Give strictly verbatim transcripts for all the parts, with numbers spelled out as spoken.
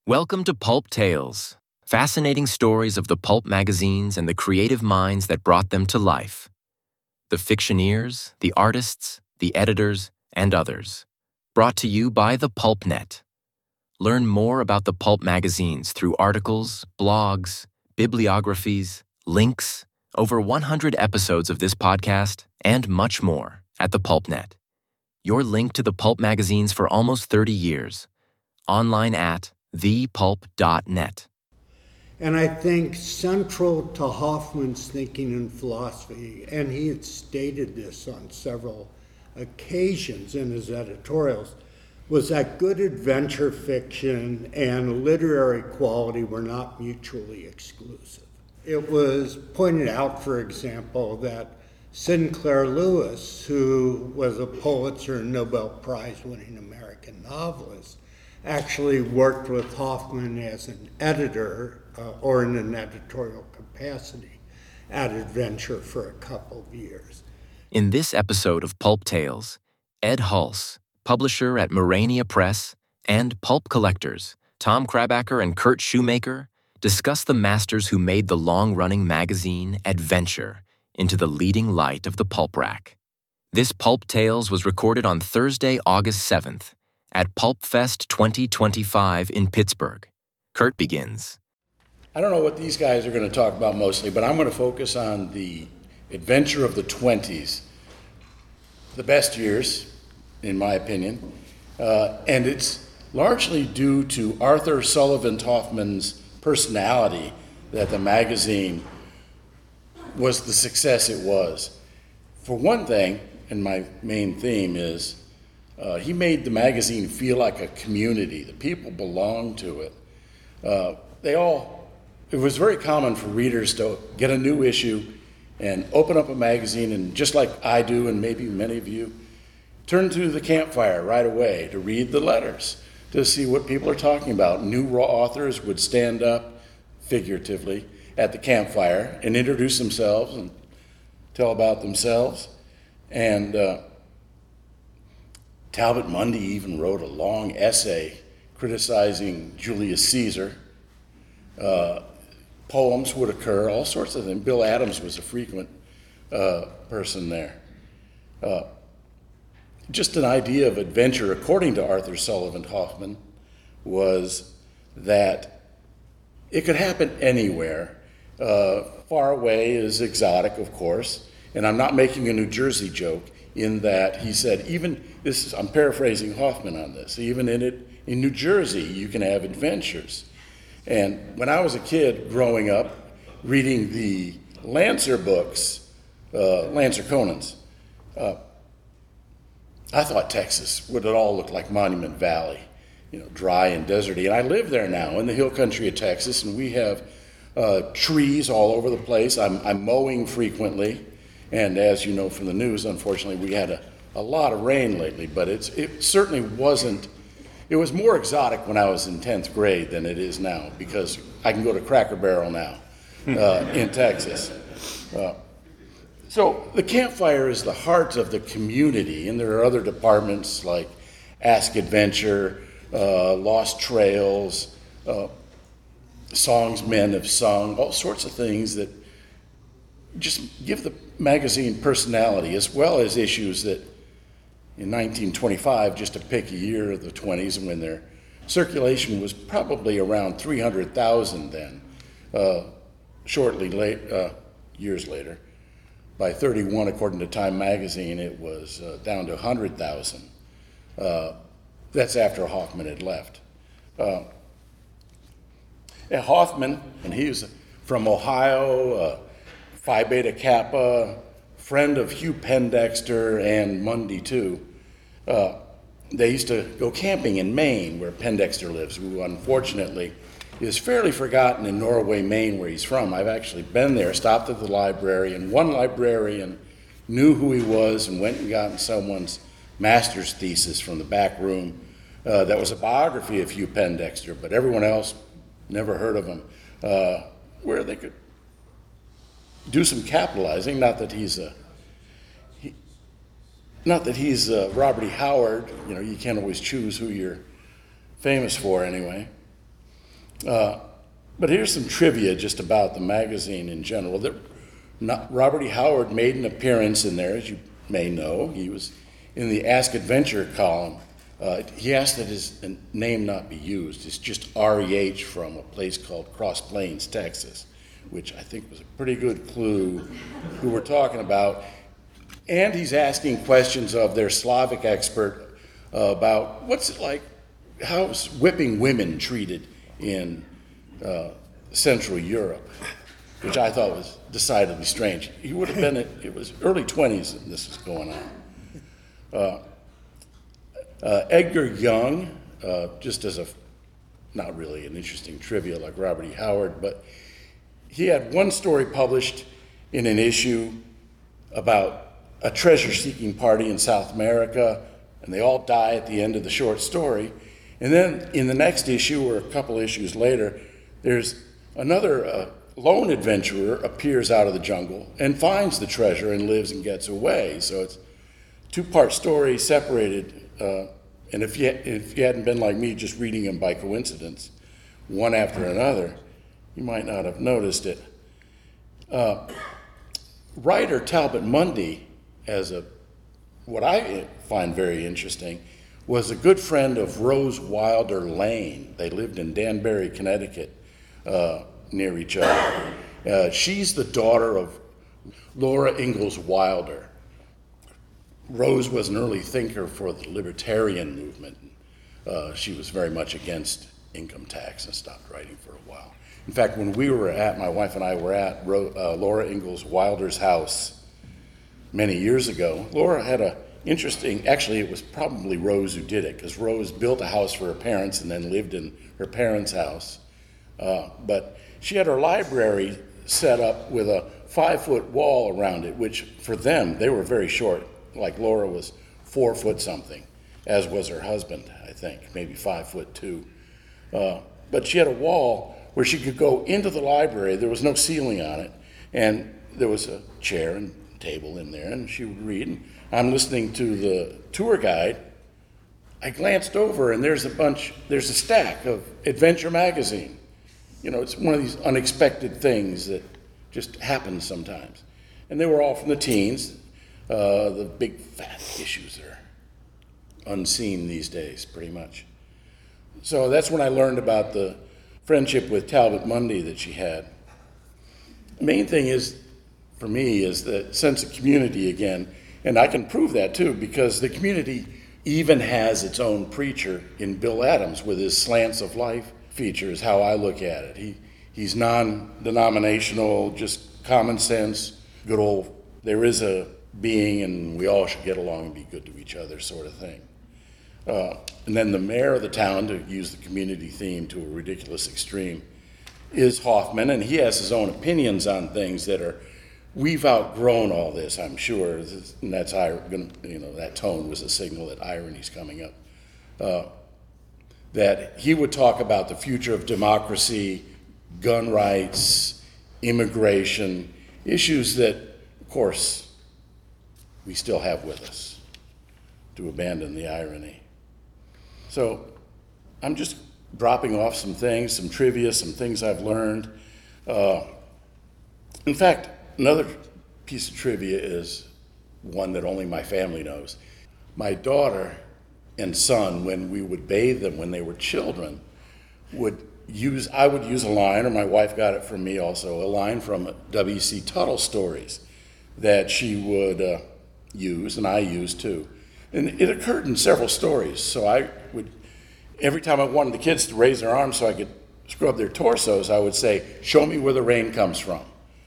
Welcome to Pulp Tales, fascinating stories of the pulp magazines and the creative minds that brought them to life. The fictioneers, the artists, the editors, and others. Brought to you by the PulpNet. Learn more about the pulp magazines through articles, blogs, bibliographies, links, over one hundred episodes of this podcast, and much more at the PulpNet. Your link to the pulp magazines for almost thirty years. Online at the pulp dot net. And I think central to Hoffman's thinking and philosophy, and he had stated this on several occasions in his editorials, was that good adventure fiction and literary quality were not mutually exclusive. It was pointed out, for example, that Sinclair Lewis, who was a Pulitzer and Nobel Prize winning American novelist, actually worked with Hoffman as an editor uh, or in an editorial capacity at Adventure for a couple of years. In this episode of Pulp Tales, Ed Hulse, publisher at Morania Press, and pulp collectors Tom Krabacher and Kurt Shoemaker discuss the masters who made the long-running magazine Adventure into the leading light of the pulp rack. This Pulp Tales was recorded on Thursday, August seventh, at PulpFest twenty twenty-five in Pittsburgh. Kurt begins. I don't know what these guys are going to talk about mostly, but I'm going to focus on the adventure of the twenties, the best years, in my opinion, uh, and it's largely due to Arthur Sullivan Hoffman's personality that the magazine was the success it was. For one thing, and my main theme is, Uh, he made the magazine feel like a community. The people belonged to it. Uh, they all, it was very common for readers to get a new issue and open up a magazine and just like I do and maybe many of you, turn to the campfire right away to read the letters, to see what people are talking about. New raw authors would stand up, figuratively, at the campfire and introduce themselves and tell about themselves. And uh, Talbot Mundy even wrote a long essay criticizing Julius Caesar. Uh, poems would occur, all sorts of things. Bill Adams was a frequent uh, person there. Uh, just an idea of adventure, according to Arthur Sullivan Hoffman, was that it could happen anywhere. Uh, far away is exotic, of course, and I'm not making a New Jersey joke in that he said, even, this is, I'm paraphrasing Hoffman on this, even in it, in New Jersey, you can have adventures. And when I was a kid growing up, reading the Lancer books, uh, Lancer Conan's, uh, I thought Texas would it all look like Monument Valley, you know, dry and deserty. And I live there now in the hill country of Texas, and we have uh, trees all over the place. I'm, I'm mowing frequently. And as you know from the news, unfortunately, we had a, a lot of rain lately, but it's, it certainly wasn't, it was more exotic when I was in tenth grade than it is now, because I can go to Cracker Barrel now uh, in Texas. Uh, so the campfire is the heart of the community, and there are other departments like Ask Adventure, uh, Lost Trails, uh, Songs Men Have Sung, all sorts of things that just give the magazine personality, as well as issues that in nineteen twenty-five, just to pick a year of the twenties, and when their circulation was probably around three hundred thousand then, uh, shortly late, uh, years later. By thirty-one, according to Time magazine, it was uh, down to one hundred thousand. Uh, that's after Hoffman had left. Uh, and Hoffman, and he was from Ohio, uh, Phi Beta Kappa, friend of Hugh Pendexter and Mundy too. Uh, they used to go camping in Maine, where Pendexter lives, who unfortunately is fairly forgotten in Norway, Maine, where he's from. I've actually been there, stopped at the library, and one librarian knew who he was and went and got someone's master's thesis from the back room uh, that was a biography of Hugh Pendexter, but everyone else never heard of him, uh, where they could do some capitalizing. Not that he's a, he, not that he's a Robert E. Howard. You know, you can't always choose who you're famous for anyway. Uh, but here's some trivia just about the magazine in general. That not, Robert E. Howard made an appearance in there, as you may know. He was in the Ask Adventure column. Uh, he asked that his name not be used. It's just R E H from a place called Cross Plains, Texas, which I think was a pretty good clue who we're talking about. And he's asking questions of their Slavic expert uh, about what's it like, how's whipping women treated in uh, Central Europe, which I thought was decidedly strange. He would have been, at, it was early twenties and this was going on. Uh, uh, Edgar Young, uh, just as a, not really an interesting trivia like Robert E. Howard, but he had one story published in an issue about a treasure-seeking party in South America, and they all die at the end of the short story. And then in the next issue, or a couple issues later, there's another uh, lone adventurer appears out of the jungle and finds the treasure and lives and gets away. So it's a two-part story separated. Uh, and if you, if you hadn't been like me, just reading them by coincidence, one after another, you might not have noticed it. Uh, writer Talbot Mundy, as a what I find very interesting, was a good friend of Rose Wilder Lane. They lived in Danbury, Connecticut, uh, near each other. Uh, she's the daughter of Laura Ingalls Wilder. Rose was an early thinker for the libertarian movement. Uh, she was very much against income tax and stopped writing for a while. In fact, when we were at, my wife and I were at Ro, uh, Laura Ingalls Wilder's house many years ago, Laura had a interesting, actually it was probably Rose who did it, because Rose built a house for her parents and then lived in her parents' house. Uh, but she had her library set up with a five-foot wall around it, which for them, they were very short. Like Laura was four foot something, as was her husband, I think, maybe five foot two. Uh, but she had a wall where she could go into the library. There was no ceiling on it, and there was a chair and table in there, and she would read. And I'm listening to the tour guide. I glanced over, and there's a bunch, there's a stack of Adventure magazine. You know, it's one of these unexpected things that just happens sometimes. And they were all from the teens. Uh, the big fat issues are unseen these days, pretty much. So that's when I learned about the friendship with Talbot Mundy that she had. The main thing is, for me, is the sense of community again. And I can prove that too, because the community even has its own preacher in Bill Adams with his Slants of Life feature, is how I look at it. He He's non-denominational, just common sense, good old, there is a being and we all should get along and be good to each other sort of thing. Uh, and then the mayor of the town, to use the community theme to a ridiculous extreme, is Hoffman, and he has his own opinions on things that are, we've outgrown all this, I'm sure, and that's, you know, that tone was a signal that irony's coming up. Uh, that he would talk about the future of democracy, gun rights, immigration, issues that, of course, we still have with us, to abandon the irony. So I'm just dropping off some things, some trivia, some things I've learned. Uh, in fact, another piece of trivia is one that only my family knows. My daughter and son, when we would bathe them when they were children, would use, I would use a line, or my wife got it from me also, a line from W C Tuttle stories that she would uh, use, and I used too. And it occurred in several stories, so I would, every time I wanted the kids to raise their arms so I could scrub their torsos, I would say, "Show me where the rain comes from."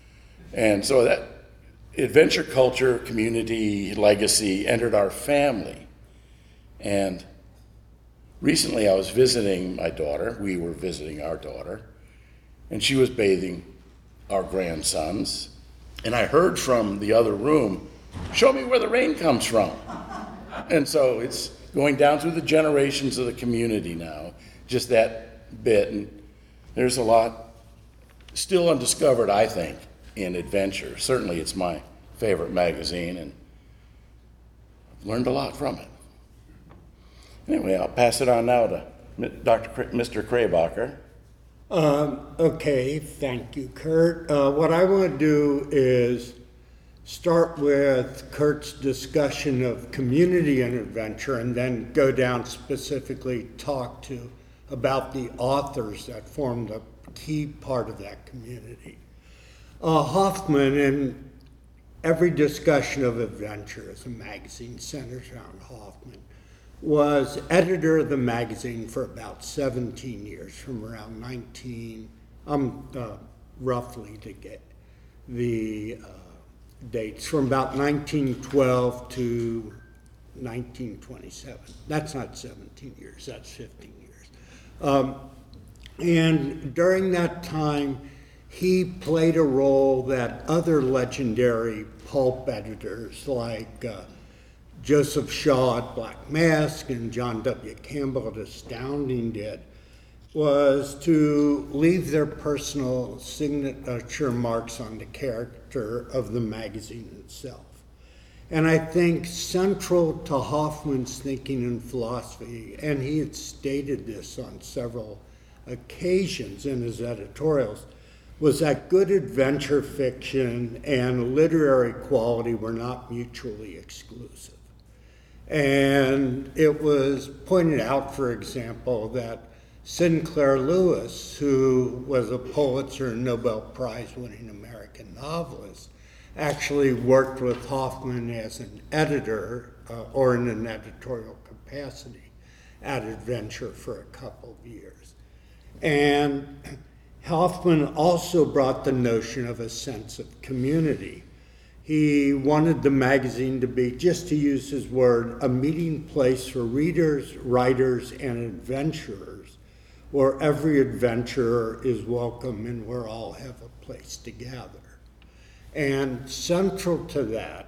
And so that adventure culture, community, legacy entered our family. And recently I was visiting my daughter, we were visiting our daughter, and she was bathing our grandsons, and I heard from the other room, "Show me where the rain comes from." And so it's going down through the generations of the community now, just that bit, and there's a lot still undiscovered, I think, in adventure. Certainly it's my favorite magazine, and I've learned a lot from it. Anyway, I'll pass it on now to Doctor Cra- Mister Krabacher. Um, okay, thank you, Kurt. Uh, what I want to do is start with Kurt's discussion of community and adventure, and then go down specifically talk to about the authors that formed a key part of that community. Uh, Hoffman, in every discussion of adventure as a magazine centers around Hoffman, was editor of the magazine for about seventeen years, from around nineteen, um, uh, roughly to get the uh, dates, from about nineteen twelve to nineteen twenty-seven. That's not seventeen years, that's fifteen years. Um, and during that time, he played a role that other legendary pulp editors like uh, Joseph Shaw at Black Mask and John W. Campbell at Astounding did, was to leave their personal signature marks on the character of the magazine itself. And I think central to Hoffman's thinking and philosophy, and he had stated this on several occasions in his editorials, was that good adventure fiction and literary quality were not mutually exclusive. And it was pointed out, for example, that Sinclair Lewis, who was a Pulitzer and Nobel Prize winning American novelist, actually worked with Hoffman as an editor uh, or in an editorial capacity at Adventure for a couple of years. And Hoffman also brought the notion of a sense of community. He wanted the magazine to be, just to use his word, a meeting place for readers, writers, and adventurers, where every adventurer is welcome and where all have a place to gather. And central to that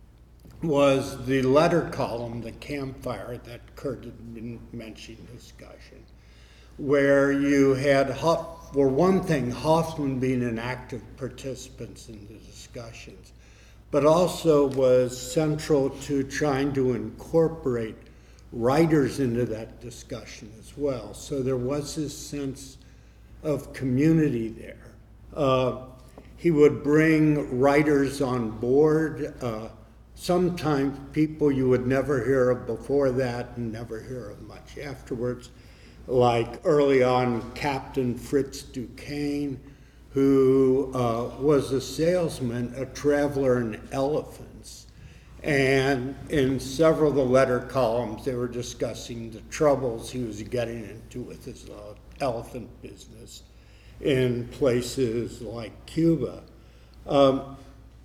was the letter column, the campfire that Kurt had been mentioning discussion, where you had, Hoff, for one thing, Hoffman being an active participant in the discussions, but also was central to trying to incorporate writers into that discussion as well. So there was this sense of community there. Uh, he would bring writers on board, uh, sometimes people you would never hear of before that and never hear of much afterwards, like early on Captain Fritz Duquesne, who uh, was a salesman, a traveler in elephants. And in several of the letter columns, they were discussing the troubles he was getting into with his uh, elephant business in places like Cuba. Um,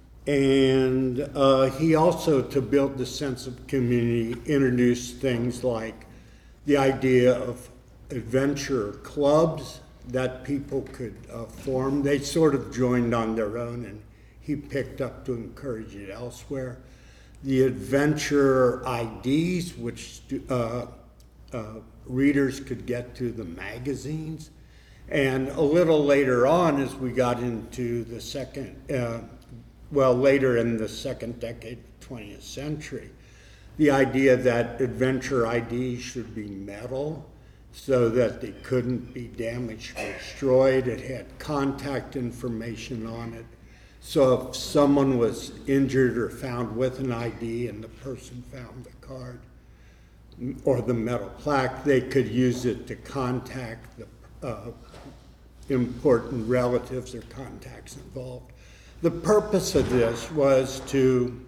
and uh, he also, to build the sense of community, introduced things like the idea of adventure clubs that people could uh, form. They sort of joined on their own, and he picked up to encourage it elsewhere. The adventure I Ds, which uh, uh, readers could get to the magazines. And a little later on, as we got into the second, uh, well, later in the second decade of the twentieth century, the idea that adventure I Ds should be metal, so that they couldn't be damaged or destroyed. It had contact information on it. So if someone was injured or found with an I D and the person found the card or the metal plaque, they could use it to contact the uh, important relatives or contacts involved. The purpose of this was to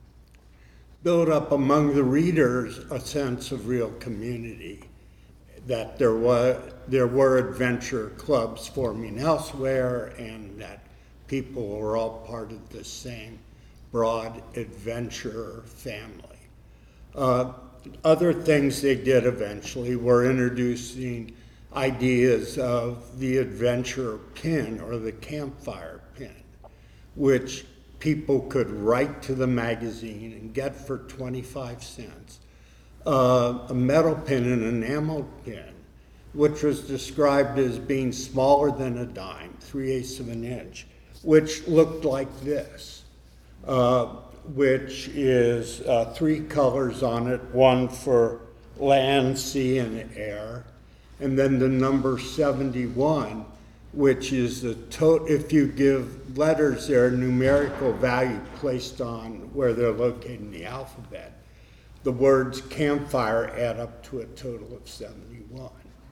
build up among the readers a sense of real community, that there were, there were adventure clubs forming elsewhere, and that people were all part of the same broad adventure family. Uh, other things they did eventually were introducing ideas of the adventure pin or the campfire pin, which people could write to the magazine and get for twenty-five cents. Uh, a metal pin, an enameled pin, which was described as being smaller than a dime, three-eighths of an inch, which looked like this, uh, which is uh, three colors on it, one for land, sea, and air, and then the number seventy-one which is the to- if you give letters their numerical value placed on where they're located in the alphabet, the words campfire add up to a total of seventy-one.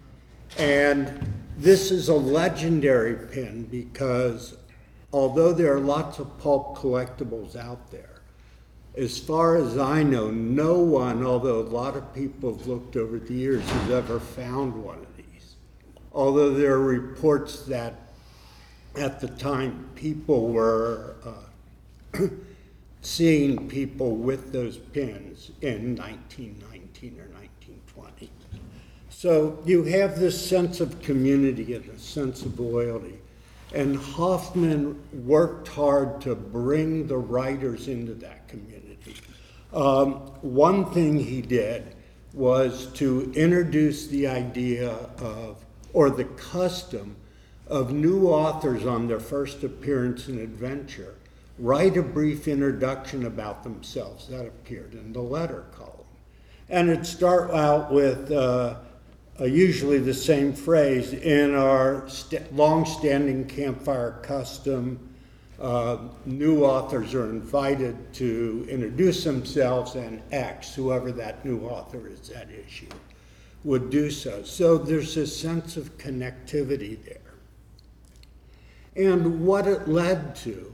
And this is a legendary pin because although there are lots of pulp collectibles out there, as far as I know, no one, although a lot of people have looked over the years, has ever found one of these. Although there are reports that at the time people were uh, seeing people with those pins in nineteen nineteen or nineteen twenty. So you have this sense of community and a sense of loyalty. And Hoffman worked hard to bring the writers into that community. Um, one thing he did was to introduce the idea of, or the custom of new authors on their first appearance in adventure, write a brief introduction about themselves that appeared in the letter column. And it'd start out with uh, Uh, usually the same phrase, in our st- long-standing campfire custom, uh, new authors are invited to introduce themselves, and X, whoever that new author is at issue, would do so. So there's a sense of connectivity there. And what it led to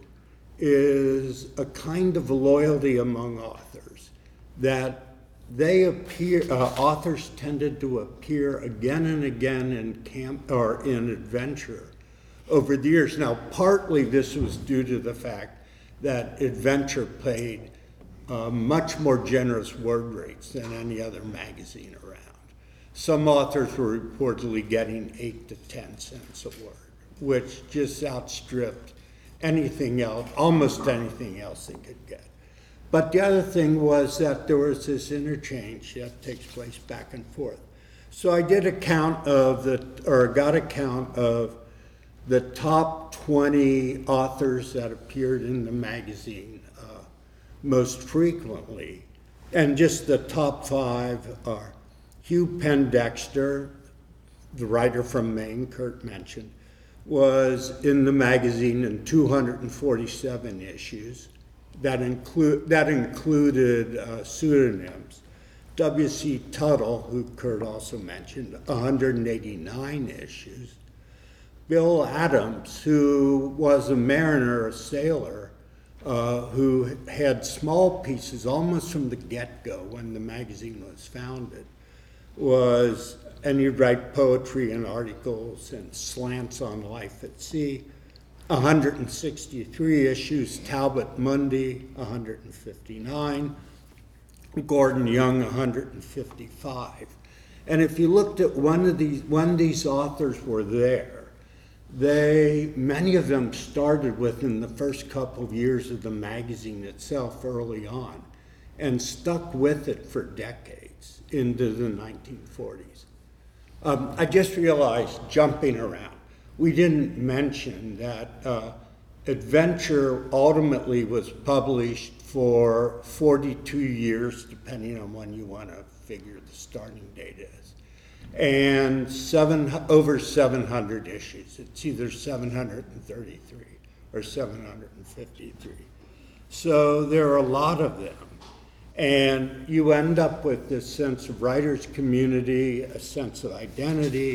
is a kind of loyalty among authors that they appear, uh, authors tended to appear again and again in camp or in adventure over the years. Now, partly this was due to the fact that adventure paid uh, much more generous word rates than any other magazine around. Some authors were reportedly getting eight to ten cents a word, which just outstripped anything else, almost anything else they could get. But the other thing was that there was this interchange that takes place back and forth. So I did a count of the, or got a count of the top twenty authors that appeared in the magazine uh, most frequently. And just the top five are Hugh Pendexter, the writer from Maine, Kurt mentioned, was in the magazine in two hundred forty-seven issues. That, include, that included uh, pseudonyms. W C Tuttle, who Kurt also mentioned, one hundred eighty-nine issues. Bill Adams, who was a mariner, a sailor, uh, who had small pieces almost from the get-go when the magazine was founded, was, and he'd write poetry and articles and slants on life at sea. one hundred sixty-three issues, Talbot Mundy, one hundred fifty-nine, Gordon Young, one hundred fifty-five. And if you looked at one of these, when these authors were there, they, many of them started within the first couple of years of the magazine itself early on and stuck with it for decades into the nineteen forties. Um, I just realized, jumping around, we didn't mention that uh, Adventure ultimately was published for forty-two years, depending on when you want to figure the starting date is, and seven, over seven hundred issues. It's either seven hundred thirty-three or seven hundred fifty-three. So there are a lot of them. And you end up with this sense of writers' community, a sense of identity,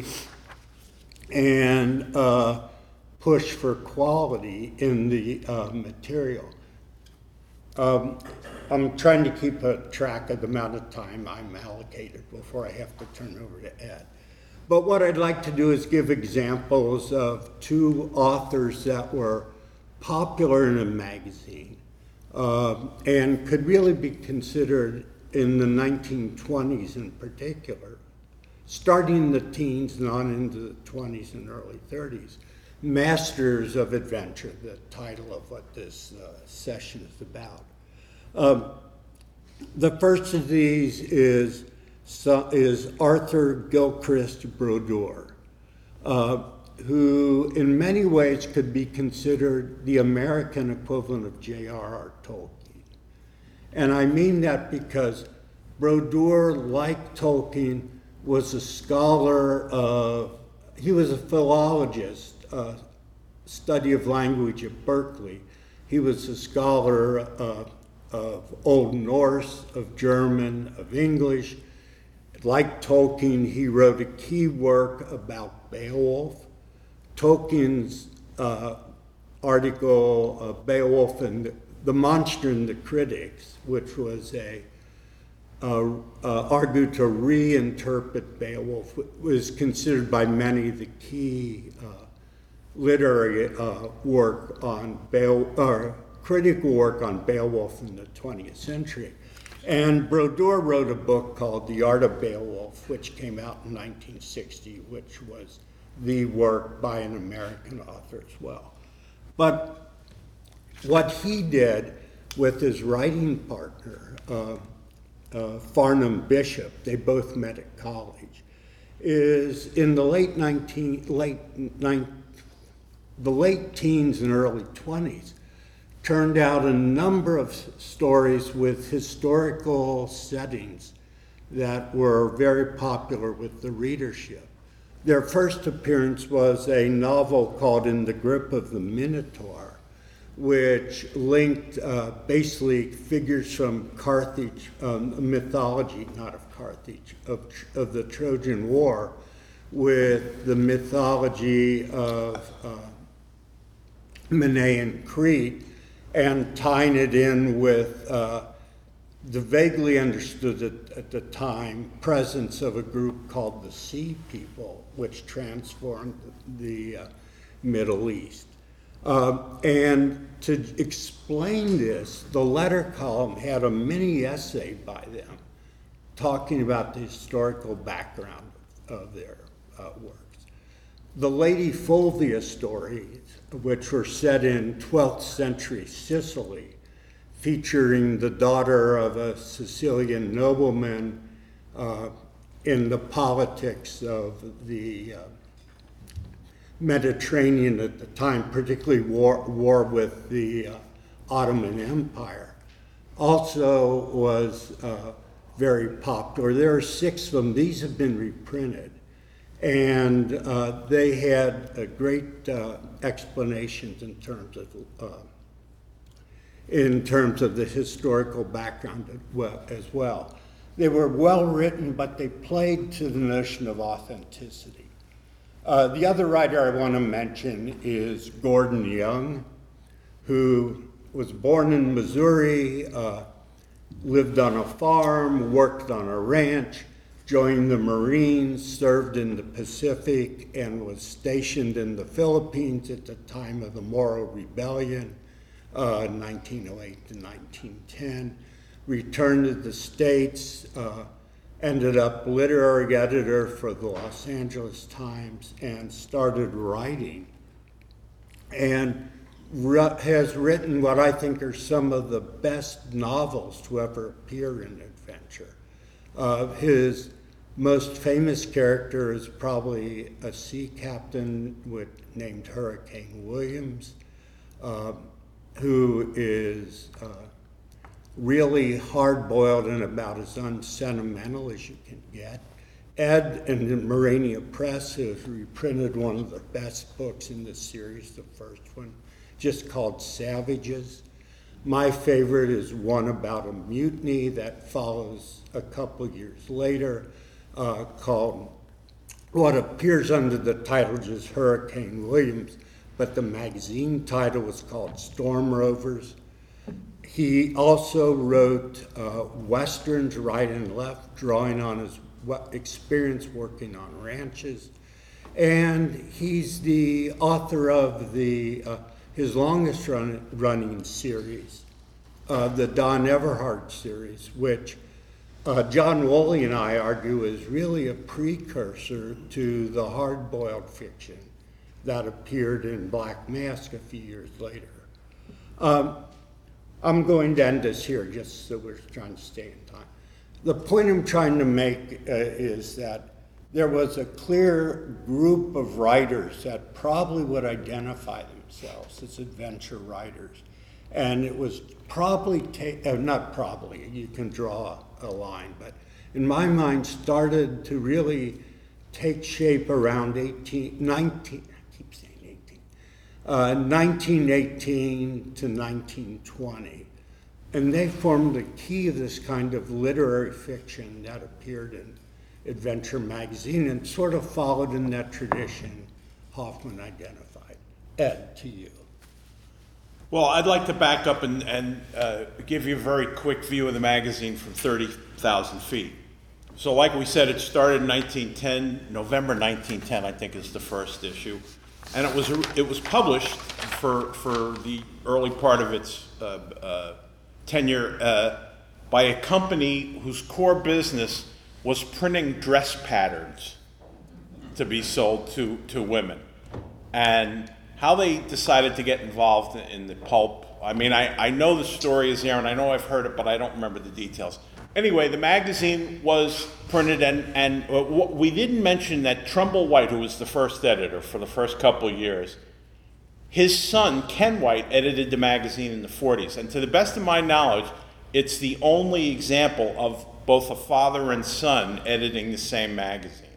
and uh, push for quality in the uh, material. Um, I'm trying to keep a track of the amount of time I'm allocated before I have to turn over to Ed. But what I'd like to do is give examples of two authors that were popular in a magazine uh, and could really be considered in the nineteen twenties in particular, starting in the teens and on into the twenties and early thirties. Masters of Adventure, the title of what this uh, session is about. Um, the first of these is, so, is Arthur Gilchrist Brodeur, uh, who in many ways could be considered the American equivalent of J R R Tolkien. And I mean that because Brodeur, like Tolkien, was a scholar of, he was a philologist uh, study of language at Berkeley. He was a scholar uh, of Old Norse, of German, of English. Like Tolkien, he wrote a key work about Beowulf. Tolkien's uh, article, uh, Beowulf and the, the Monster and the Critics, which was a uh, uh, argued to reinterpret Beowulf, was considered by many the key uh, literary uh, work on Beowulf, or critical work on Beowulf in the twentieth century. And Brodeur wrote a book called The Art of Beowulf, which came out in nineteen sixty, which was the work by an American author as well. But what he did with his writing partner, uh, uh, Farnham Bishop, they both met at college, is in the late nineteen, late nine, the late teens and early twenties, turned out a number of stories with historical settings that were very popular with the readership. Their first appearance was a novel called In the Grip of the Minotaur, which linked uh, basically figures from Carthage, um, mythology, not of Carthage, of, of the Trojan War, with the mythology of uh, Minoan Crete, and tying it in with uh, the vaguely understood at, at the time presence of a group called the Sea People, which transformed the uh, Middle East. Uh, and to explain this, the letter column had a mini essay by them talking about the historical background of their uh, works. The Lady Fulvia stories, which were set in twelfth century Sicily, featuring the daughter of a Sicilian nobleman uh, in the politics of the uh, Mediterranean at the time, particularly war, war with the uh, Ottoman Empire, also was uh, very popular. There are six of them. These have been reprinted. And uh, they had a great uh, explanations in terms of uh, in terms of the historical background as well. They were well written, but they played to the notion of authenticity. Uh, the other writer I want to mention is Gordon Young, who was born in Missouri, uh, lived on a farm, worked on a ranch, joined the Marines, served in the Pacific, and was stationed in the Philippines at the time of the Moro Rebellion, uh, nineteen oh eight to nineteen ten. Returned to the States, uh, ended up literary editor for the Los Angeles Times, and started writing. And has written what I think are some of the best novels to ever appear in adventure. Uh, his most famous character is probably a sea captain with, named Hurricane Williams, uh, who is uh, really hard-boiled and about as unsentimental as you can get. Ed and the Morania Press has reprinted one of the best books in this series, the first one, just called Savages. My favorite is one about a mutiny that follows a couple years later, uh, called what appears under the title just Hurricane Williams, but the magazine title was called Storm Rovers. He also wrote uh, Westerns, right and left, drawing on his experience working on ranches. And he's the author of the uh, his longest run, running series, uh, the Don Everhart series, which uh, John Woolley and I argue is really a precursor to the hard-boiled fiction that appeared in Black Mask a few years later. Um, I'm going to end this here just so we're trying to stay in time. The point I'm trying to make uh, is that there was a clear group of writers that probably would identify themselves as adventure writers. And it was probably, ta- uh, not probably, you can draw a line, but in my mind started to really take shape around eighteen, nineteen, I keep saying eighteen, uh, nineteen eighteen to nineteen twenty. And they formed the key of this kind of literary fiction that appeared in Adventure magazine and sort of followed in that tradition Hoffman identified. Ed, to you. Well, I'd like to back up and, and uh, give you a very quick view of the magazine from thirty thousand feet. So like we said, it started in nineteen ten, November nineteen ten, I think is the first issue. And it was it was published for, for the early part of its uh, uh, tenure uh, by a company whose core business was printing dress patterns to be sold to, to women. And how they decided to get involved in the pulp, I mean, I, I know the story is there, and I know I've heard it, but I don't remember the details. Anyway, the magazine was printed, and, and uh, we didn't mention that Trumbull White, who was the first editor for the first couple of years, his son, Ken White, edited the magazine in the forties. And to the best of my knowledge, it's the only example of both a father and son editing the same magazine.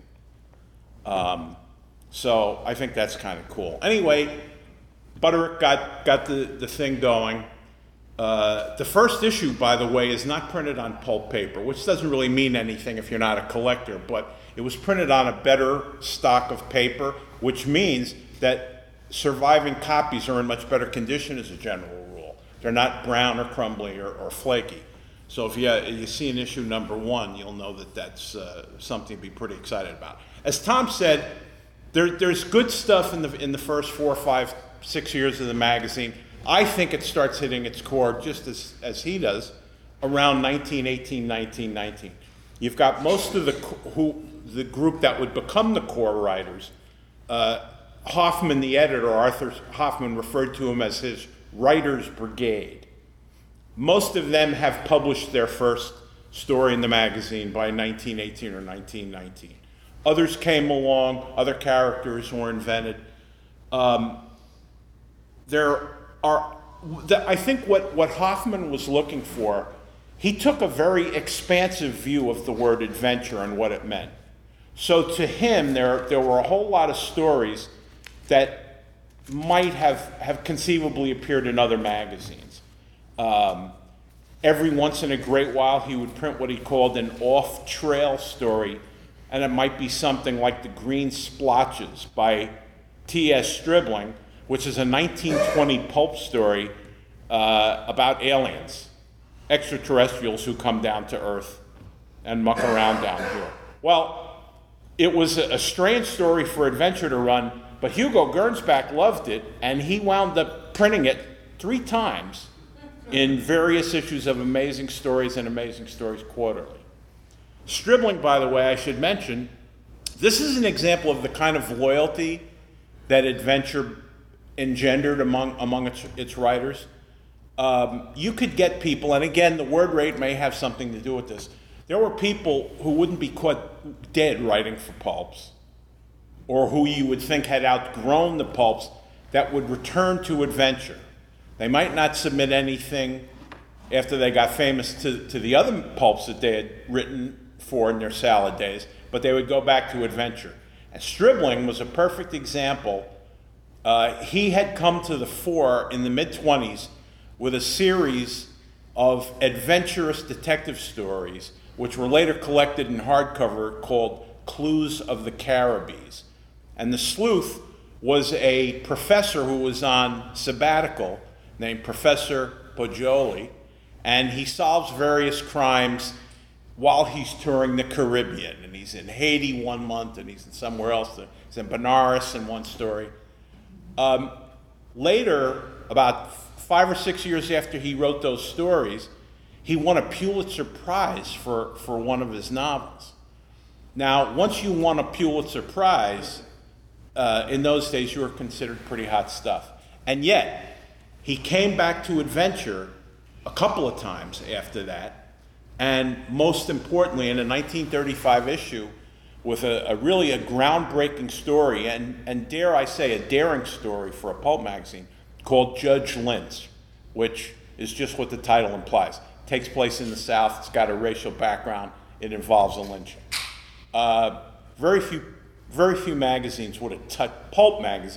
Um, so I think that's kind of cool. Anyway, Butterick got, got the, the thing going. Uh, the first issue, by the way, is not printed on pulp paper, which doesn't really mean anything if you're not a collector, but it was printed on a better stock of paper, which means that surviving copies are in much better condition as a general rule. They're not brown or crumbly or, or flaky. So if you, you see an issue number one, you'll know that that's uh, something to be pretty excited about. As Tom said, there, there's good stuff in the, in the first four, five, six years of the magazine. I think it starts hitting its core just as, as he does around nineteen eighteen, nineteen nineteen. You've got most of the, who, the group that would become the core writers. Uh, Hoffman, the editor, Arthur Hoffman, referred to him as his writer's brigade. Most of them have published their first story in the magazine by nineteen eighteen or nineteen nineteen. Others came along, other characters were invented. Um, there are, I think what, what Hoffman was looking for, he took a very expansive view of the word adventure and what it meant. So to him, there, there were a whole lot of stories that might have, have conceivably appeared in other magazines. Um, every once in a great while, he would print what he called an off-trail story, and it might be something like The Green Splotches by T S Stribling, which is a nineteen twenty pulp story uh, about aliens, extraterrestrials who come down to Earth and muck around down here. Well, it was a, a strange story for Adventure to run, but Hugo Gernsback loved it, and he wound up printing it three times in various issues of Amazing Stories and Amazing Stories Quarterly. Stribling, by the way, I should mention, this is an example of the kind of loyalty that Adventure engendered among, among its, its writers. Um, you could get people, and again, the word rate may have something to do with this. There were people who wouldn't be caught dead writing for pulps, or who you would think had outgrown the pulps, that would return to Adventure. They might not submit anything after they got famous to, to the other pulps that they had written for in their salad days, but they would go back to Adventure. And Stribling was a perfect example. Uh, he had come to the fore in the mid-twenties with a series of adventurous detective stories, which were later collected in hardcover called Clues of the Caribbees. And the sleuth was a professor who was on sabbatical named Professor Poggioli, and he solves various crimes while he's touring the Caribbean. And he's in Haiti one month, and he's in somewhere else. He's in Benares in one story. Um, later, about five or six years after he wrote those stories, he won a Pulitzer Prize for, for one of his novels. Now, once you won a Pulitzer Prize, uh, in those days you were considered pretty hot stuff. And yet, he came back to Adventure a couple of times after that, and most importantly, in a nineteen thirty-five issue, with a, a really a groundbreaking story, and, and dare I say, a daring story for a pulp magazine, called Judge Lynch, which is just what the title implies. It takes place in the South, it's got a racial background, it involves a lynching. Uh, very few, very few magazines would have touched, pulp magazines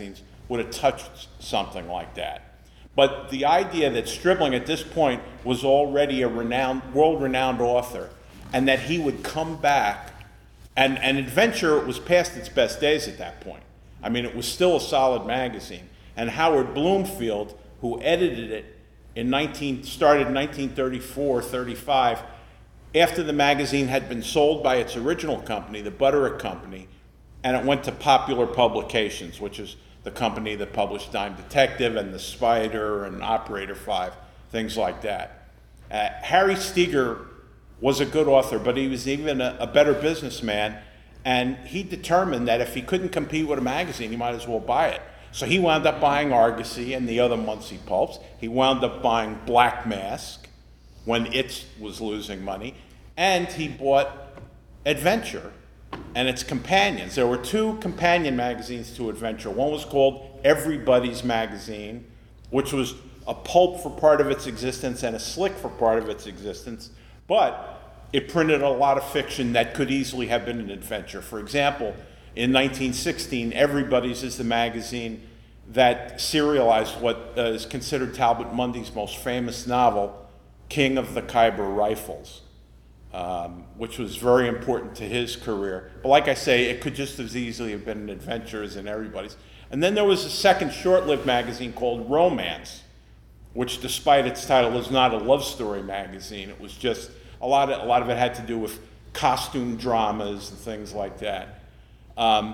would have touched something like that. But the idea that Stribling at this point was already a renowned, world-renowned author, and that he would come back, and, and Adventure was past its best days at that point. I mean, it was still a solid magazine. And Howard Bloomfield, who edited it in nineteen, started in nineteen thirty-four, thirty-five, after the magazine had been sold by its original company, the Butterick Company, and it went to Popular Publications, which is the company that published Dime Detective and The Spider and Operator five, things like that. Uh, Harry Steger was a good author, but he was even a, a better businessman, and he determined that if he couldn't compete with a magazine, he might as well buy it. So he wound up buying Argosy and the other Muncie pulps. He wound up buying Black Mask when it was losing money, and he bought Adventure and its companions. There were two companion magazines to Adventure. One was called Everybody's Magazine, which was a pulp for part of its existence and a slick for part of its existence, but it printed a lot of fiction that could easily have been an adventure. For example, in nineteen sixteen, Everybody's is the magazine that serialized what uh, is considered Talbot Mundy's most famous novel, King of the Khyber Rifles, um, which was very important to his career. But like I say, it could just as easily have been an adventure as in Everybody's. And then there was a second short-lived magazine called Romance, which despite its title is not a love story magazine. It was just, a lot of, a lot of it had to do with costume dramas and things like that. Um,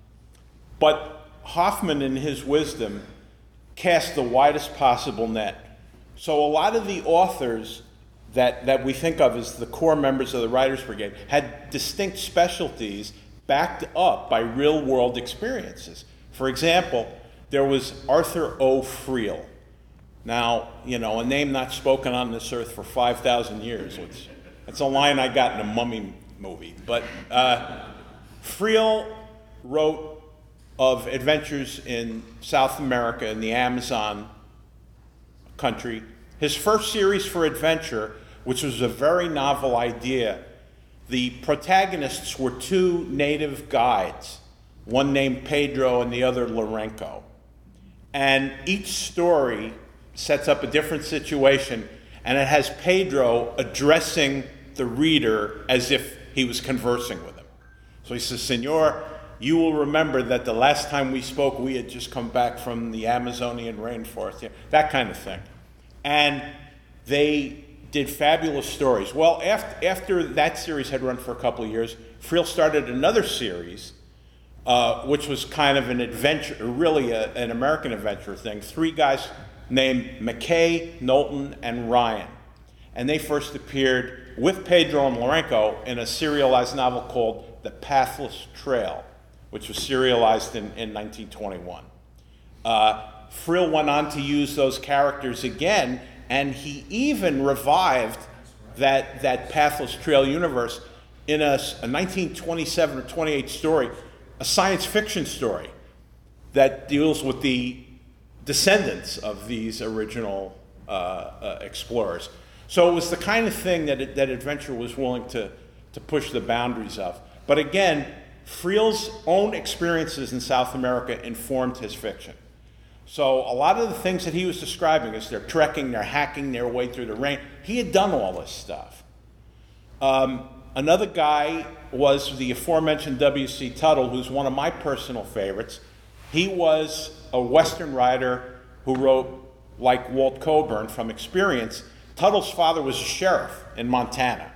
but Hoffman, in his wisdom, cast the widest possible net. So a lot of the authors that, that we think of as the core members of the Writers Brigade had distinct specialties backed up by real-world experiences. For example, there was Arthur O. Friel. Now, you know, a name not spoken on this earth for five thousand years. Which, that's a line I got in a Mummy movie. But uh, Friel wrote of adventures in South America, in the Amazon country. His first series for Adventure, which was a very novel idea, the protagonists were two native guides, one named Pedro and the other Lourenco. And each story sets up a different situation, and it has Pedro addressing the reader as if he was conversing with him. So he says, "Senor, you will remember that the last time we spoke, we had just come back from the Amazonian rainforest," yeah, that kind of thing. And they did fabulous stories. Well, after, after that series had run for a couple of years, Friel started another series, uh, which was kind of an adventure, really a, an American adventure thing. Three guys named McKay, Knowlton, and Ryan. And they first appeared with Pedro and Lourenco in a serialized novel called The Pathless Trail, which was serialized in, in nineteen twenty-one. Uh, Friel went on to use those characters again, and he even revived that, that Pathless Trail universe in a, a nineteen twenty-seven or twenty-eight story, a science fiction story that deals with the descendants of these original uh, uh, explorers. So it was the kind of thing that, it, that Adventure was willing to, to push the boundaries of. But again, Friel's own experiences in South America informed his fiction. So a lot of the things that he was describing as they're trekking, they're hacking their way through the rain, he had done all this stuff. Um, another guy was the aforementioned W C Tuttle, who's one of my personal favorites. He was a Western writer who wrote, like Walt Coburn, from experience. Tuttle's father was a sheriff in Montana,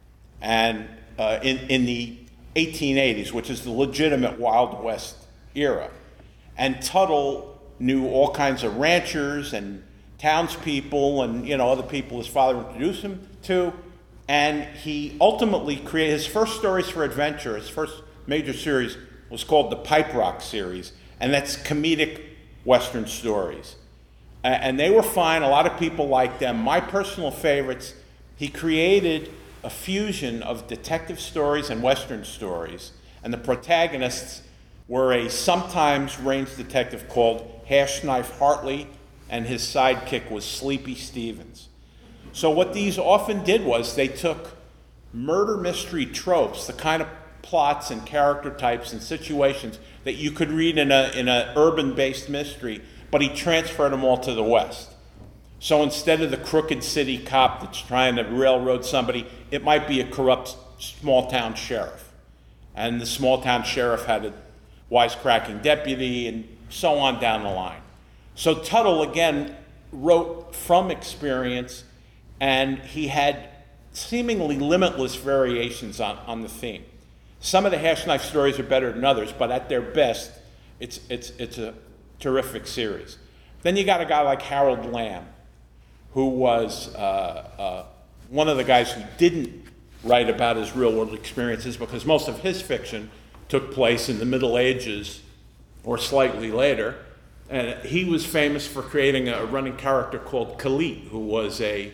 and uh, in, in the eighteen eighties, which is the legitimate Wild West era. And Tuttle knew all kinds of ranchers and townspeople and, you know, other people his father introduced him to. And he ultimately created his first stories for Adventure. His first major series was called the Pipe Rock series, and that's comedic Western stories. And they were fine. A lot of people liked them. My personal favorites, he created a fusion of detective stories and Western stories. And the protagonists were a sometimes range detective called Hash Knife Hartley, and his sidekick was Sleepy Stevens. So what these often did was they took murder mystery tropes, the kind of plots and character types and situations that you could read in a in an urban-based mystery, but he transferred them all to the West. So instead of the crooked city cop that's trying to railroad somebody, it might be a corrupt small-town sheriff. And the small-town sheriff had a wisecracking deputy and so on down the line. So Tuttle, again, wrote from experience, and he had seemingly limitless variations on, on the theme. Some of the Hash Knife stories are better than others, but at their best, it's, it's, it's a terrific series. Then you got a guy like Harold Lamb, who was uh, uh, one of the guys who didn't write about his real-world experiences, because most of his fiction took place in the Middle Ages or slightly later. And he was famous for creating a running character called Khalid, who was a,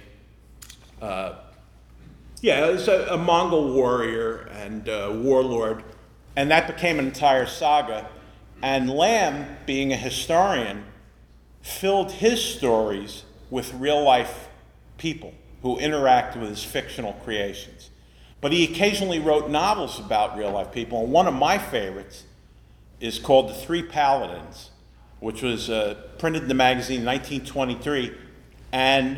uh, yeah, it was a, a Mongol warrior and uh, warlord, and that became an entire saga. And Lamb, being a historian, filled his stories with real-life people who interact with his fictional creations. But he occasionally wrote novels about real-life people, and one of my favorites is called The Three Paladins, which was uh, printed in the magazine in nineteen twenty-three, and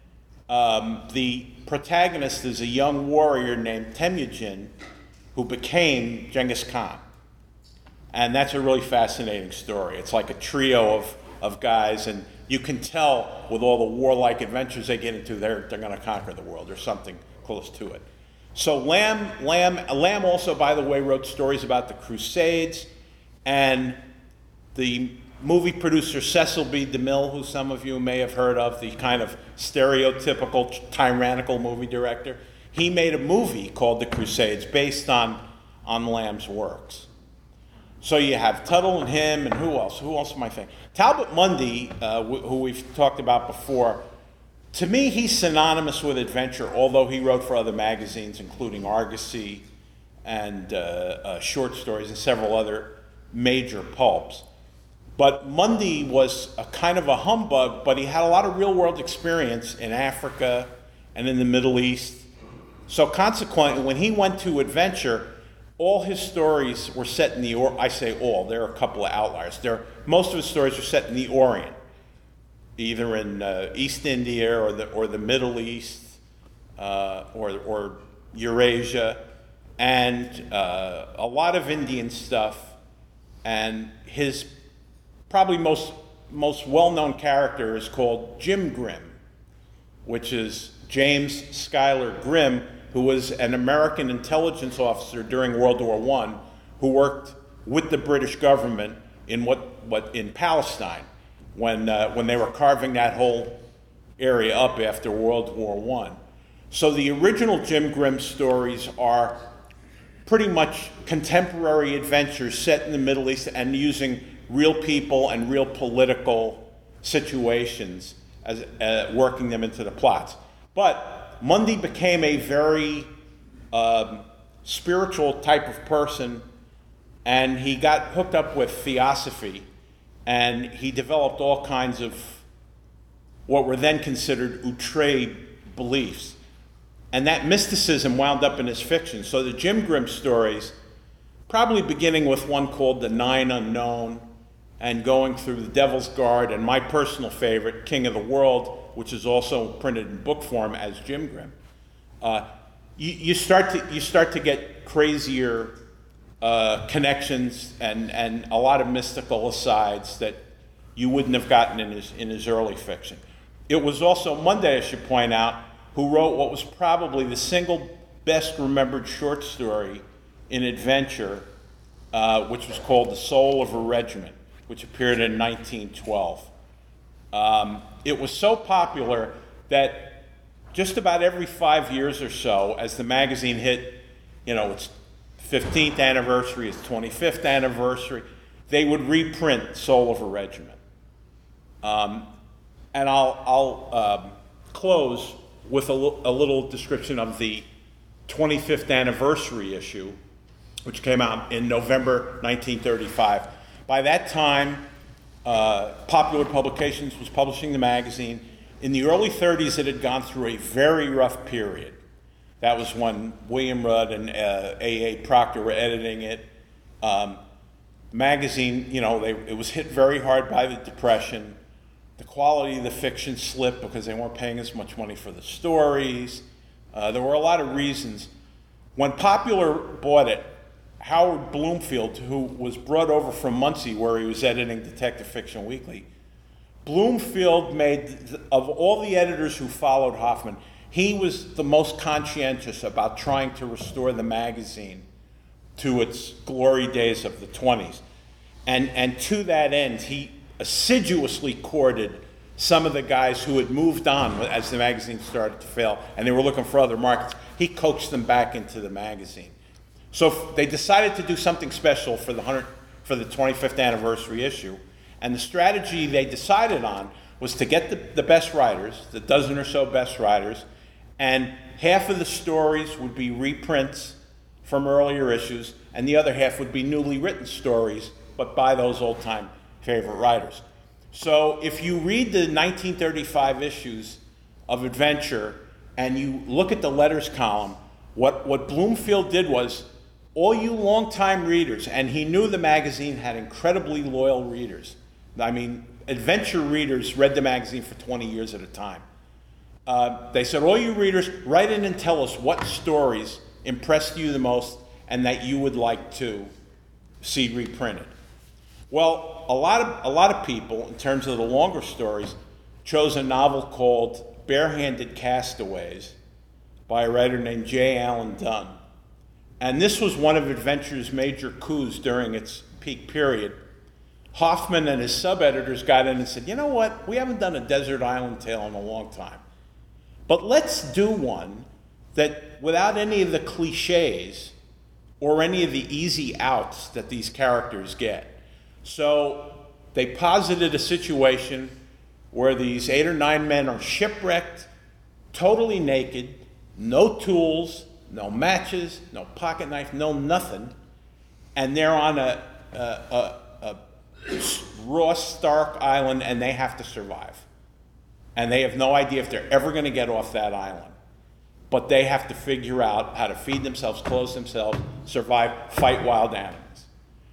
um, the protagonist is a young warrior named Temujin, who became Genghis Khan. And that's a really fascinating story. It's like a trio of, of guys, and you can tell with all the warlike adventures they get into, they're, they're gonna conquer the world, or something close to it. So Lamb, Lamb, Lamb also, by the way, wrote stories about the Crusades, and the movie producer Cecil B. DeMille, who some of you may have heard of, the kind of stereotypical tyrannical movie director, he made a movie called The Crusades based on, on Lamb's works. So you have Tuttle and him, and who else? Who else am I thinking? Talbot Mundy, uh, wh- who we've talked about before, to me he's synonymous with adventure, although he wrote for other magazines, including Argosy and uh, uh, short stories and several other major pulps. But Mundy was a kind of a humbug, but he had a lot of real-world experience in Africa and in the Middle East. So consequently, when he went to adventure, all his stories were set in the, or I say all, there are a couple of outliers. There, most of his stories are set in the Orient, either in uh, East India or the, or the Middle East uh, or, or Eurasia, and uh, a lot of Indian stuff. And his probably most, most well-known character is called Jim Grimm, which is James Schuyler Grimm, who was an American intelligence officer during World War One, who worked with the British government in what, what in Palestine when uh, when they were carving that whole area up after World War One. So the original Jim Grimm stories are pretty much contemporary adventures set in the Middle East and using real people and real political situations as uh, working them into the plots. But Mundy became a very um, spiritual type of person, and he got hooked up with theosophy, and he developed all kinds of what were then considered outre beliefs. And that mysticism wound up in his fiction. So the Jim Grimm stories, probably beginning with one called The Nine Unknown, and going through The Devil's Guard, and my personal favorite, King of the World, which is also printed in book form as Jim Grimm. Uh, you, you start to you start to get crazier uh, connections and, and a lot of mystical asides that you wouldn't have gotten in his in his early fiction. It was also Mundy, I should point out, who wrote what was probably the single best remembered short story in adventure, uh, which was called The Soul of a Regiment, which appeared in nineteen twelve. Um, it was so popular that just about every five years or so, as the magazine hit, you know, its fifteenth anniversary, its twenty-fifth anniversary, they would reprint Soul of a Regiment. Um, and I'll, I'll um, close with a, l- a little description of the twenty-fifth anniversary issue, which came out in November nineteen thirty-five. By that time, uh, Popular Publications was publishing the magazine. In the early thirties, it had gone through a very rough period. That was when William Rudd and uh, A A Proctor were editing it. Um, magazine, you know, they, it was hit very hard by the Depression. The quality of the fiction slipped because they weren't paying as much money for the stories. Uh, there were a lot of reasons. When Popular bought it, Howard Bloomfield, who was brought over from Muncie, where he was editing Detective Fiction Weekly, Bloomfield made, of all the editors who followed Hoffman, he was the most conscientious about trying to restore the magazine to its glory days of the twenties. And, and to that end, he assiduously courted some of the guys who had moved on as the magazine started to fail, and they were looking for other markets. He coaxed them back into the magazine. So they decided to do something special for the one hundred, for the twenty-fifth anniversary issue, and the strategy they decided on was to get the, the best writers, the dozen or so best writers, and half of the stories would be reprints from earlier issues, and the other half would be newly written stories, but by those old-time favorite writers. So if you read the nineteen thirty-five issues of Adventure and you look at the letters column, what, what Bloomfield did was, all you longtime readers, and he knew the magazine had incredibly loyal readers. I mean, Adventure readers read the magazine for twenty years at a time. Uh, they said, all you readers, write in and tell us what stories impressed you the most and that you would like to see reprinted. Well, a lot of, a lot of people, in terms of the longer stories, chose a novel called Barehanded Castaways by a writer named J. Allen Dunn. And this was one of Adventure's major coups during its peak period. Hoffman and his sub-editors got in and said, you know what, we haven't done a desert island tale in a long time. But let's do one that, without any of the cliches or any of the easy outs that these characters get. So they posited a situation where these eight or nine men are shipwrecked, totally naked, no tools, no matches, no pocket knife, no nothing, and they're on a, a, a, a raw, stark island, and they have to survive. And they have no idea if they're ever going to get off that island. But they have to figure out how to feed themselves, clothe themselves, survive, fight wild animals.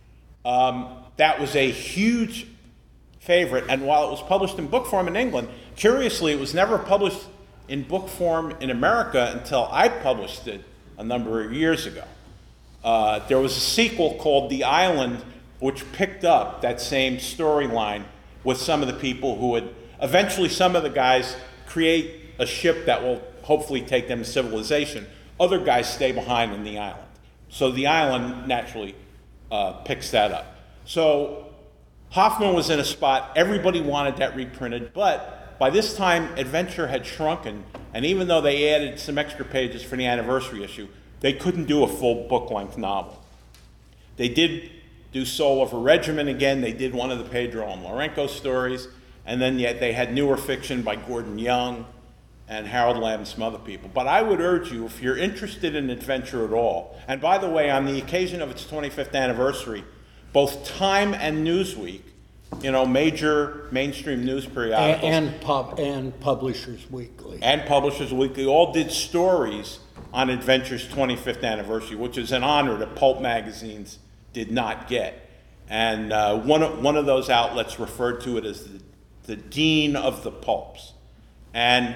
Um, that was a huge favorite, and while it was published in book form in England, curiously, it was never published in book form in America until I published it a number of years ago. Uh, there was a sequel called The Island, which picked up that same storyline with some of the people who would, eventually some of the guys create a ship that will hopefully take them to civilization. Other guys stay behind in the island. So The Island naturally uh, picks that up. So Hoffman was in a spot, everybody wanted that reprinted, but by this time Adventure had shrunken, and even though they added some extra pages for the anniversary issue, they couldn't do a full book-length novel. They did do Soul of a Regiment again, they did one of the Pedro and Lourenco stories, and then yet they had newer fiction by Gordon Young and Harold Lamb and some other people. But I would urge you, if you're interested in Adventure at all, and by the way, on the occasion of its twenty-fifth anniversary, both Time and Newsweek, you know, major mainstream news periodicals, And, and, pub, and Publishers Weekly. and Publishers Weekly all did stories on Adventure's twenty-fifth anniversary, which is an honor that pulp magazines did not get. And uh, one, of, one of those outlets referred to it as the, the dean of the pulps. And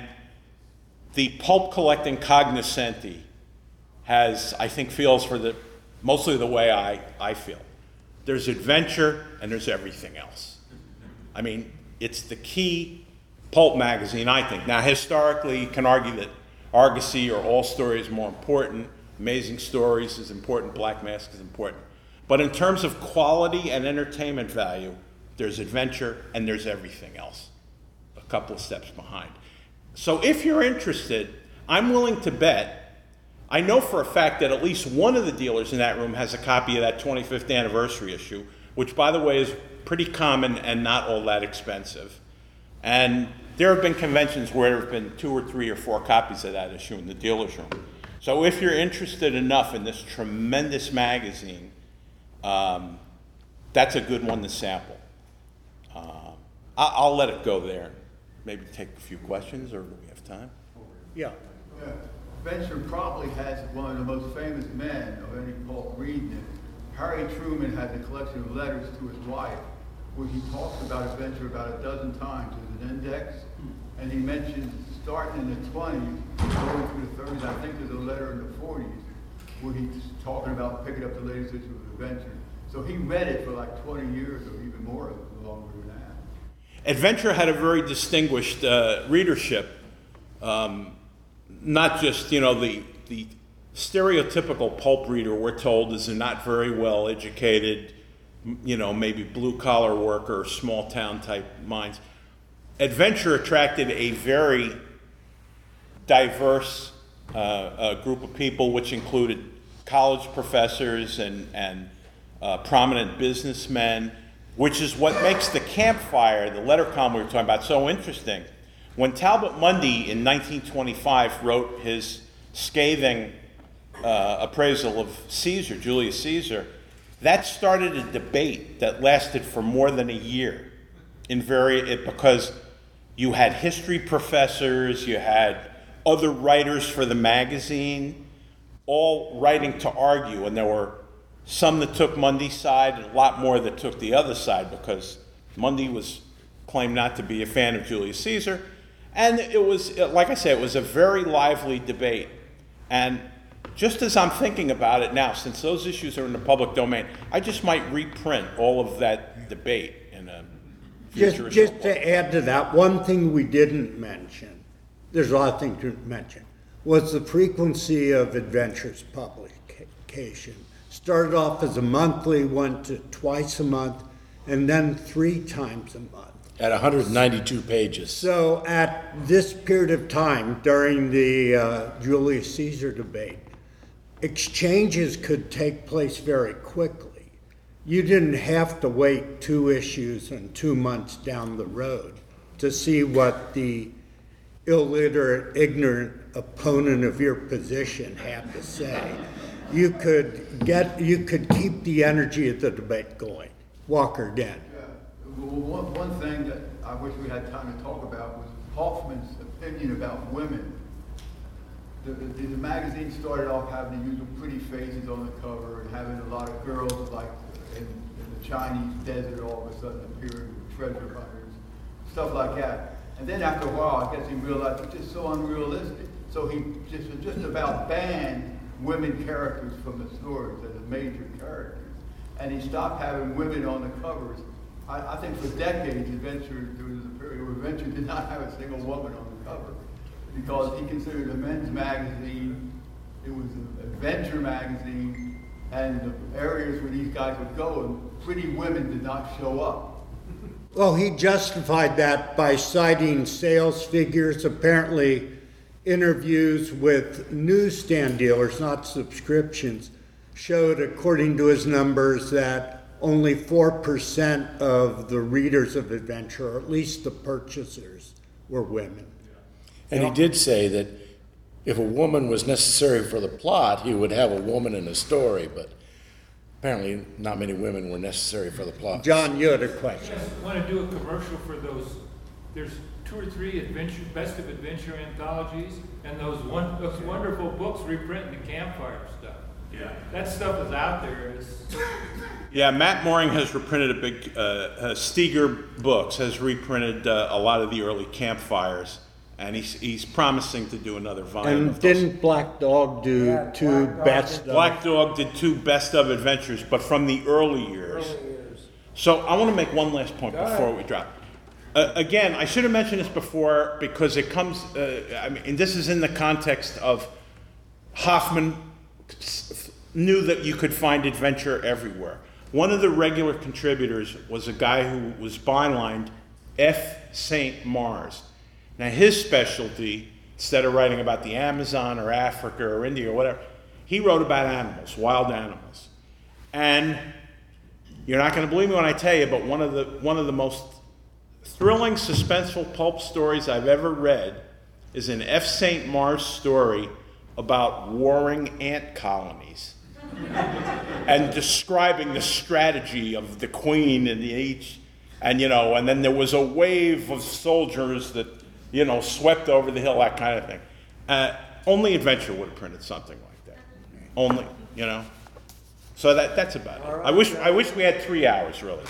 the pulp collecting cognoscenti has, I think, feels for the mostly the way I, I feel. There's Adventure and there's everything else. I mean, it's the key pulp magazine, I think. Now, historically, you can argue that Argosy or All Stories is more important. Amazing Stories is important. Black Mask is important. But in terms of quality and entertainment value, there's Adventure and there's everything else, a couple of steps behind. So if you're interested, I'm willing to bet, I know for a fact that at least one of the dealers in that room has a copy of that twenty-fifth anniversary issue, which, by the way, is pretty common and not all that expensive. And there have been conventions where there have been two or three or four copies of that issue in the dealer's room. So if you're interested enough in this tremendous magazine, um, that's a good one to sample. Uh, I- I'll let it go there. Maybe take a few questions, or do we have time? Yeah. Adventure probably has one of the most famous men of any pulp reading it. Harry Truman has a collection of letters to his wife where he talks about adventure about a dozen times as an index. And he mentions starting in the twenties, going through the thirties, I think there's a letter in the forties, where he's talking about picking up the latest issue of Adventure. So he read it for like twenty years or even more, longer than that. Adventure had a very distinguished uh, readership. Um, not just, you know, the, the stereotypical pulp reader, we're told, is a not very well educated, you know, maybe blue collar worker, small town type minds. Adventure attracted a very diverse uh, uh, group of people, which included college professors and, and uh, prominent businessmen, which is what makes the Campfire, the letter column we were talking about, so interesting. When Talbot Mundy in nineteen twenty-five wrote his scathing uh, appraisal of Caesar, Julius Caesar, that started a debate that lasted for more than a year in very, it, because you had history professors, you had other writers for the magazine, all writing to argue, and there were some that took Mundy's side and a lot more that took the other side, because Mundy was claimed not to be a fan of Julius Caesar. And it was, like I said, it was a very lively debate. And just as I'm thinking about it now, since those issues are in the public domain, I just might reprint all of that debate in a future Just, just issue. to add to that, one thing we didn't mention, there's a lot of things to mention, was the frequency of Adventure's publication. Started off as a monthly, went to twice a month, and then three times a month. At one hundred ninety-two pages. So at this period of time, during the uh, Julius Caesar debate, exchanges could take place very quickly. You didn't have to wait two issues and two months down the road to see what the illiterate, ignorant opponent of your position had to say. You could get, you could keep the energy of the debate going. Walker Den. Well, one, one thing that I wish we had time to talk about was Hoffman's opinion about women. The, the, the magazine started off having the usual pretty faces on the cover and having a lot of girls like in, in the Chinese desert all of a sudden appearing with treasure hunters, stuff like that. And then after a while, I guess he realized it's just so unrealistic. So he just, just about banned women characters from the stories as a major characters. And he stopped having women on the covers. I, I think for decades, Adventure, there was a period where Adventure did not have a single woman on the cover because he considered a men's magazine, it was an adventure magazine, and the areas where these guys would go, and pretty women did not show up. Well, he justified that by citing sales figures, apparently interviews with newsstand dealers, not subscriptions, showed, according to his numbers, that only four percent of the readers of Adventure, or at least the purchasers, were women. And he did say that if a woman was necessary for the plot, he would have a woman in the story, but apparently not many women were necessary for the plot. John, you had a I question. just want to do a commercial for those, there's two or three adventure, best of adventure anthologies, and those one, those wonderful books reprinting the Campfire stuff. Yeah. That stuff is out there. It's, Yeah, Matt Mooring has reprinted a big, uh, uh, Steger Books has reprinted uh, a lot of the early Campfires, and he's, he's promising to do another volume And of those. didn't Black Dog do Yeah, two Black Dog best did. of? Black Dog did two best of adventures, but from the early years. Early years. So I want to make one last point Go before ahead. we drop. Uh, again, I should have mentioned this before because it comes, uh, I mean, and this is in the context of Hoffman knew that you could find adventure everywhere. One of the regular contributors was a guy who was bylined F. Saint Mars. Now his specialty, instead of writing about the Amazon or Africa or India or whatever, he wrote about animals, wild animals. And you're not going to believe me when I tell you, but one of the one of the most thrilling, suspenseful pulp stories I've ever read is an F. Saint Mars story about warring ant colonies and describing the strategy of the queen and the each, and you know, and then there was a wave of soldiers that you know swept over the hill, that kind of thing. Uh, only Adventure would have printed something like that. Only, you know? So that, that's about it. I wish, I wish we had three hours, really.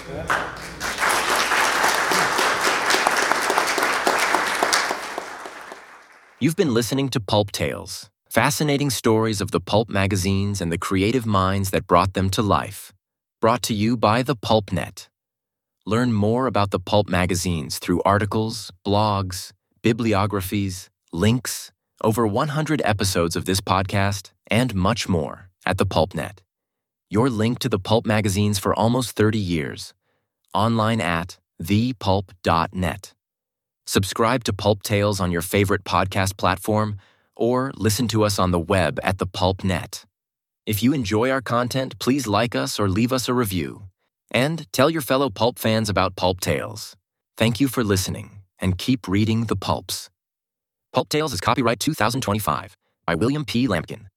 You've been listening to Pulp Tales, fascinating stories of the pulp magazines and the creative minds that brought them to life. Brought to you by the PulpNet. Learn more about the pulp magazines through articles, blogs, bibliographies, links, over one hundred episodes of this podcast, and much more at the PulpNet. Your link to the pulp magazines for almost thirty years. Online at the pulp dot net. Subscribe to Pulp Tales on your favorite podcast platform, or listen to us on the web at the PulpNet. If you enjoy our content, please like us or leave us a review. And tell your fellow pulp fans about Pulp Tales. Thank you for listening, and keep reading the pulps. Pulp Tales is copyright two thousand twenty-five by William P. Lampkin.